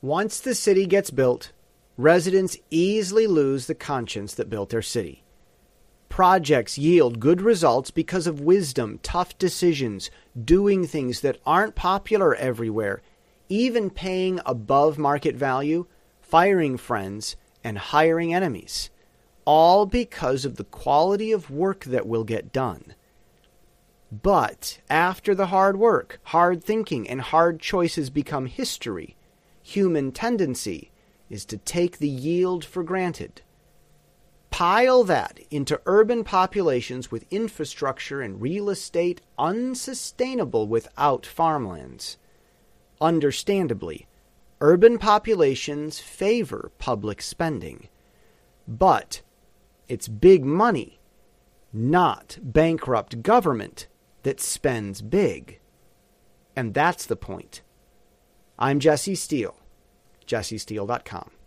Once the city gets built, residents easily lose the conscience that built their city. Projects yield good results because of wisdom, tough decisions, doing things that aren't popular everywhere, even paying above market value, firing friends, and hiring enemies. All because of the quality of work that will get done. But after the hard work, hard thinking, and hard choices become history, human tendency is to take the yield for granted. Pile that into urban populations with infrastructure and real estate unsustainable without farmlands. Understandably, urban populations favor public spending. But it's big money, not bankrupt government, that spends big. And that's the point. I'm Jesse Steele, jessesteele.com.